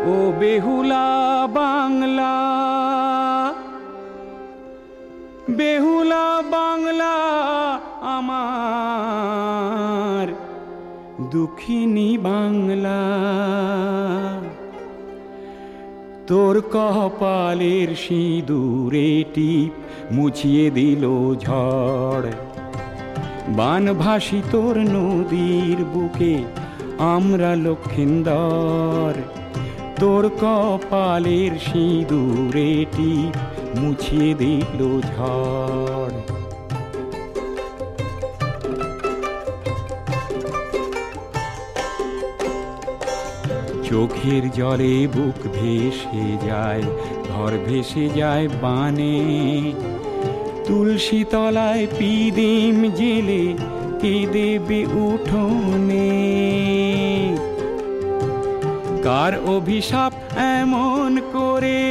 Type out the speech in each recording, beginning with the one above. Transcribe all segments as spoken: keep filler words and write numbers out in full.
ও বেহুলা বাংলা, বেহুলা বাংলা আমার দুঃখিনী বাংলা। তোর কপালের সিঁদুরে টিপ মুছিয়ে দিল ঝড়, বানভাসী তোর নদীর বুকে আমরা লক্ষিন্দর। তোর কপালের সিঁদুরে টিপ মুছিয়ে দিল ঝড়। চোখের জলে বুক ভেসে যায়, ঘর ভেসে যায় বানে। তুলসী তলায় পিদিম জেলে কে দেবে উঠোনে। কার অভিশাপ এমন করে,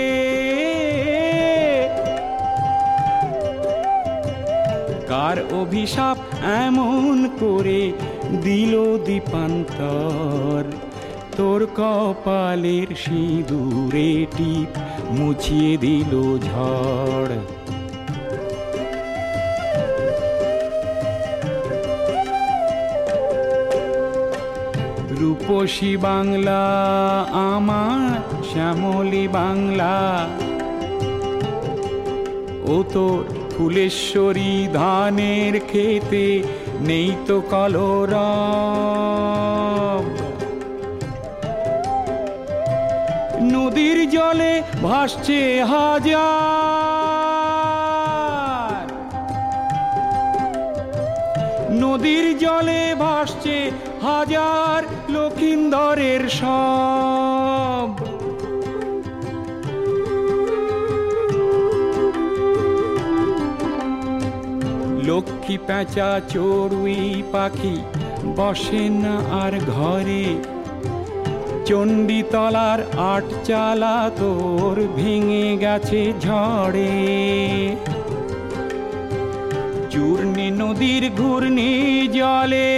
কার অভিশাপ এমন করে দিল দীপান্তর। তোর কপালের সিঁদুরে টিপ মুছিয়ে দিল ঝড়। রূপসী বাংলা আমার শ্যামলী বাংলা, ও তোর ফুলেশ্বরী ধানের খেতে নেই তো কলরব। নদীর জলে ভাসছে হাজার, নদীর জলে ভাসছে হাজার লক্ষিন্দরের সব। লক্ষ্মী পেঁচা চড়ুই পাখি বসে না আর ঘরে। চণ্ডীতলার আট চালা তোর ভেঙে গেছে ঝড়ে। চূর্ণী নদীর ঘূর্ণি জলে,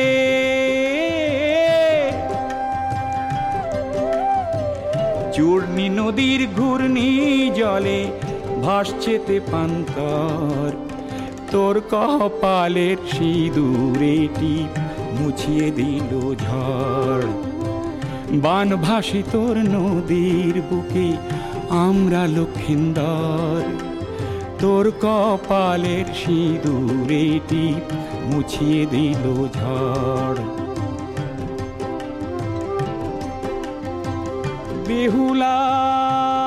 চূর্ণী নদীর ঘূর্ণি জলে ভাসছে তেপান্তর। তোর কপালের সিঁদুরে টিপ মুছিয়ে দিল ঝড়, বানভাসী তোর নদীর বুকে আমরা লক্ষিন্দর। তোর কপালের সিঁদুরে টিপ মুছিয়ে দিল ঝড়। বেহুলা